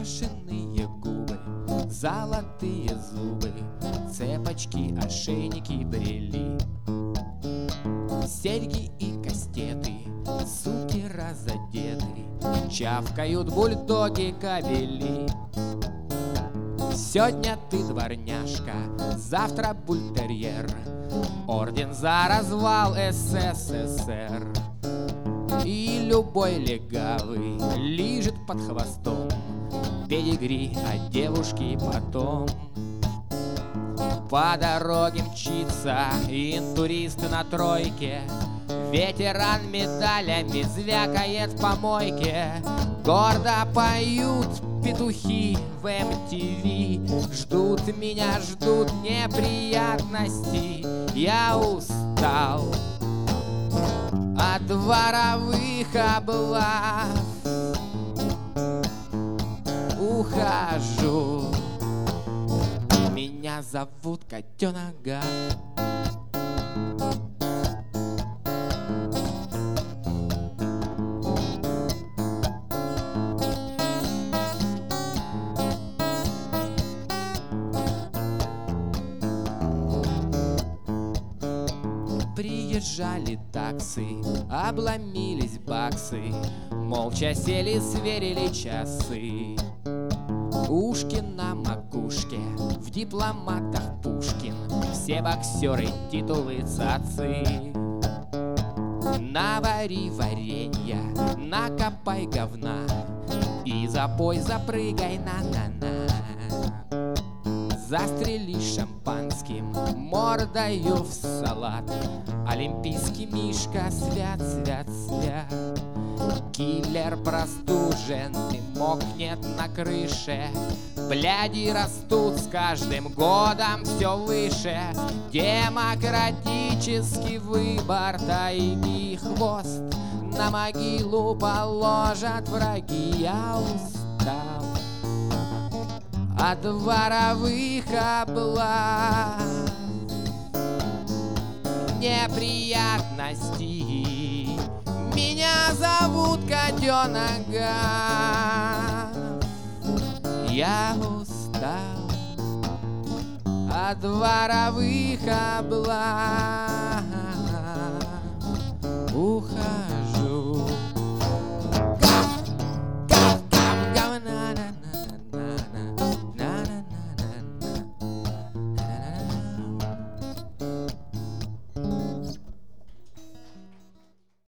накрашенные губы, золотые зубы, цепочки, ошейники, брели, серьги и кастеты, суки разодеты, чавкают бульдоги, кобели. Сегодня ты дворняжка, завтра бультерьер, орден за развал СССР. И любой легавый лижет под хвостом педигри от девушки потом. По дороге мчится интурист на тройке, ветеран медалями звякает в помойке. Гордо поют петухи в MTV, ждут меня, ждут неприятности. Я устал от дворовых облав, ухожу. Меня зовут Котенок Гав. Приезжали таксы, обломились баксы, молча сели, сверили часы. Ушки на макушке, в дипломатах Пушкин, все боксеры, титулы, цацы. Навари варенья, накопай говна и запой, запрыгай на-на-на. Застрели шампанским, мордою в салат, олимпийский мишка, свят, свят, свят. Киллер простуженный мокнет на крыше, бляди растут с каждым годом все выше. Демократический выбор, тайги хвост, на могилу положат враги. Я устал от дворовых облав, неприятностей. Меня зовут Котенок Гав. Я устал от дворовых облав, ухожу.